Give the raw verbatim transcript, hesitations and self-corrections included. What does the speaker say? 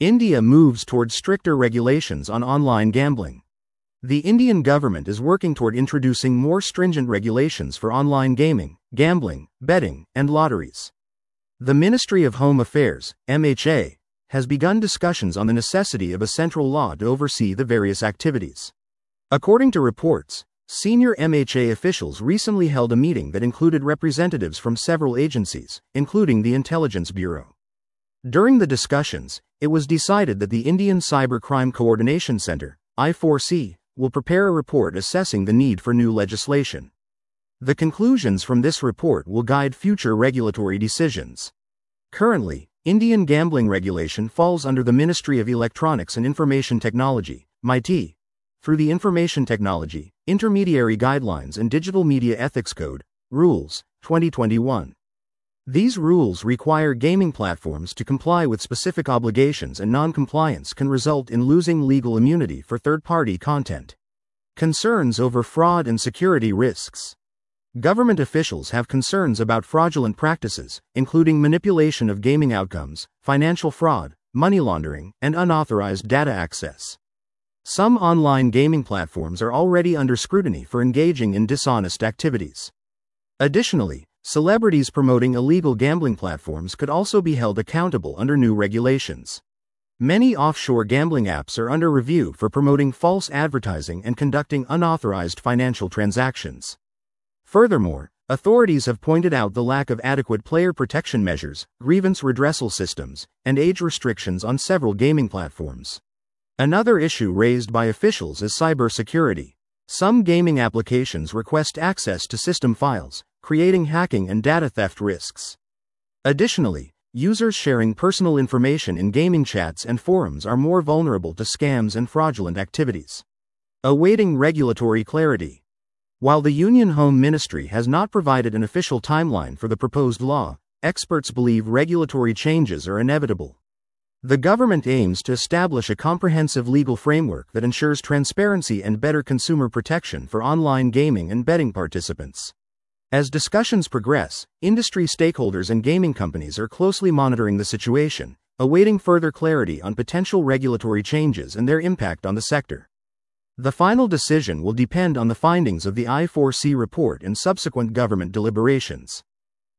India moves toward stricter regulations on online gambling. The Indian government is working toward introducing more stringent regulations for online gaming, gambling, betting, and lotteries. The Ministry of Home Affairs, M H A, has begun discussions on the necessity of a central law to oversee the various activities. According to reports, senior M H A officials recently held a meeting that included representatives from several agencies, including the Intelligence Bureau. During the discussions, it was decided that the Indian Cyber Crime Coordination Center, I four C, will prepare a report assessing the need for new legislation. The conclusions from this report will guide future regulatory decisions. Currently, Indian gambling regulation falls under the Ministry of Electronics and Information Technology, M I T, through the Information Technology, Intermediary Guidelines and Digital Media Ethics Code, Rules, twenty twenty-one. These rules require gaming platforms to comply with specific obligations, and non-compliance can result in losing legal immunity for third-party content. Concerns over fraud and security risks. Government officials have concerns about fraudulent practices, including manipulation of gaming outcomes, financial fraud, money laundering, and unauthorized data access. Some online gaming platforms are already under scrutiny for engaging in dishonest activities. Additionally, celebrities promoting illegal gambling platforms could also be held accountable under new regulations. Many offshore gambling apps are under review for promoting false advertising and conducting unauthorized financial transactions. Furthermore, authorities have pointed out the lack of adequate player protection measures, grievance redressal systems, and age restrictions on several gaming platforms. Another issue raised by officials is cybersecurity. Some gaming applications request access to system files, creating hacking and data theft risks. Additionally, users sharing personal information in gaming chats and forums are more vulnerable to scams and fraudulent activities. Awaiting regulatory clarity. While the Union Home Ministry has not provided an official timeline for the proposed law, experts believe regulatory changes are inevitable. The government aims to establish a comprehensive legal framework that ensures transparency and better consumer protection for online gaming and betting participants. As discussions progress, industry stakeholders and gaming companies are closely monitoring the situation, awaiting further clarity on potential regulatory changes and their impact on the sector. The final decision will depend on the findings of the I four C report and subsequent government deliberations.